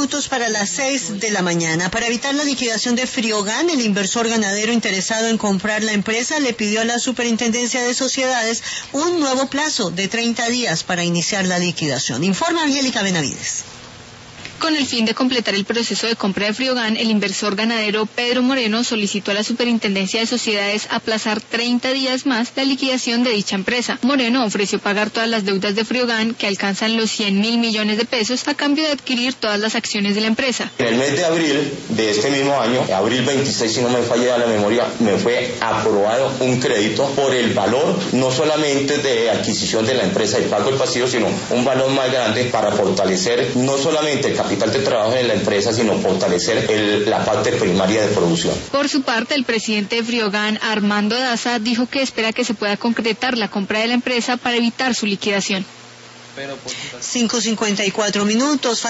minutos para las 6 de la mañana. Para evitar la liquidación de Friogan, el inversor ganadero interesado en comprar la empresa le pidió a la Superintendencia de Sociedades un nuevo plazo de 30 días para iniciar la liquidación. Informa Angélica Benavides. Con el fin de completar el proceso de compra de Friogan, el inversor ganadero Pedro Moreno solicitó a la Superintendencia de Sociedades aplazar 30 días más la liquidación de dicha empresa. Moreno ofreció pagar todas las deudas de Friogan, que alcanzan los 100.000 millones de pesos, a cambio de adquirir todas las acciones de la empresa. En el mes de abril de este mismo año, abril 26, si no me falla la memoria, me fue aprobado un crédito por el valor no solamente de adquisición de la empresa y pago del pasivo, sino un valor más grande para fortalecer no solamente el capital de trabajo en la empresa, sino fortalecer la parte primaria de producción. Por su parte, el presidente de Friogan, Armando Daza, dijo que espera que se pueda concretar la compra de la empresa para evitar su liquidación. 5:54 minutos.